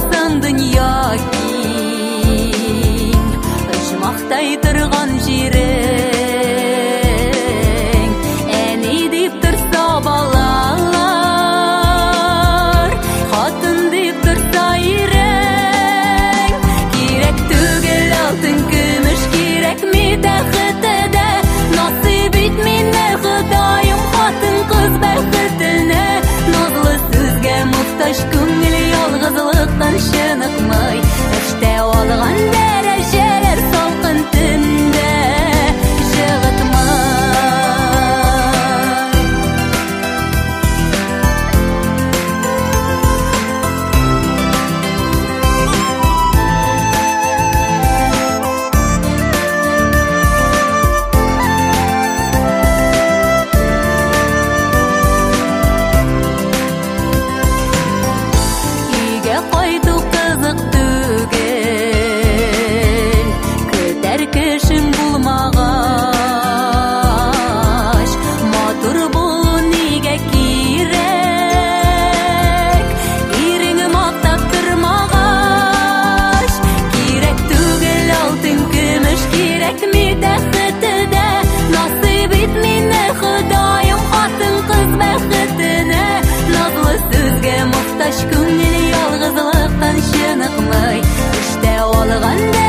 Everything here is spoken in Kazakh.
болсаң дүния кең, ұшмақтай тұрған жерің, әне деп тұрса балалар, қатын деп тұрса ерең. Керек түгел алтын күміш, керек ме тәхітіде, насып ет мені Құдайым қатын қыз бәхітіне. Назлы сөзге мұқтаж көңіл ялғызлықтан шынықмай, іште алған дәрежелер салқын түнде жығытмай. Үйге қайту қызық түгел, күтер кішің болмағаш, матур болу неге керек, еріңі мақтап тұрмағаш. Керек түгел алтын күміш, керек ме тәхітіде, насып ет мені Құдайым қатын қыз бәхітіне. Назлы сөзге мұқтаж көңіл ялғызлықтан шынықмай, іште алған